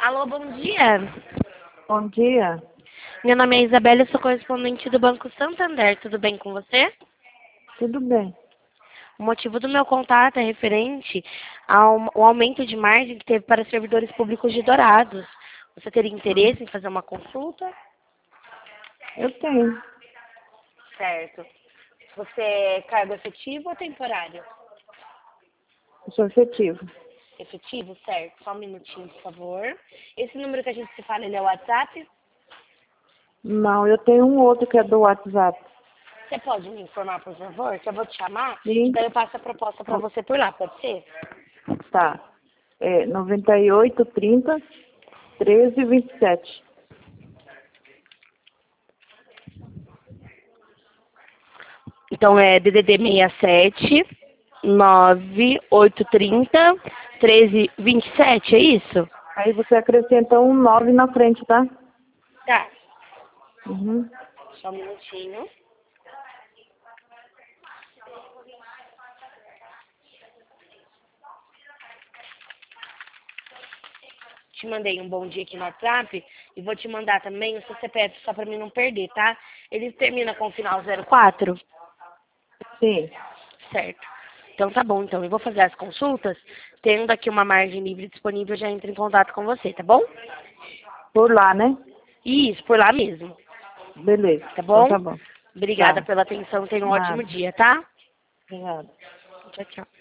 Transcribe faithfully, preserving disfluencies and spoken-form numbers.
Alô, bom dia. Bom dia. Meu nome é Isabela, eu sou correspondente do Banco Santander. Tudo bem com você? Tudo bem. O motivo do meu contato é referente ao, ao aumento de margem que teve para servidores públicos de Dourados. Você teria interesse em fazer uma consulta? Eu tenho. Certo. Você é cargo efetivo ou temporário? Eu sou efetivo. Efetivo, certo. Só um minutinho, por favor. Esse número que a gente se fala, ele é o WhatsApp? Não, eu tenho um outro que é do WhatsApp. Você pode me informar, por favor, que eu vou te chamar? Sim. E daí eu passo a proposta para você por lá, pode ser? Tá. É noventa e oito, trinta, treze, vinte e sete. Então é D D D sessenta e sete, nove oito três zero, treze vinte e sete, é isso? Aí você acrescenta um nove na frente, tá? Tá. Uhum. Só um minutinho. Te mandei um bom dia aqui no WhatsApp e vou te mandar também o seu C P F só para mim não perder, tá? Ele termina com o final zero quatro? Sim. Certo. Então tá bom, então eu vou fazer as consultas, tendo aqui uma margem livre disponível, eu já entro em contato com você, tá bom? Por lá, né? Isso, por lá mesmo, Beleza. tá Então bom? tá bom. Obrigada Tá. pela atenção, tenha um ótimo Nada. dia, tá? Obrigada. Tchau, tchau.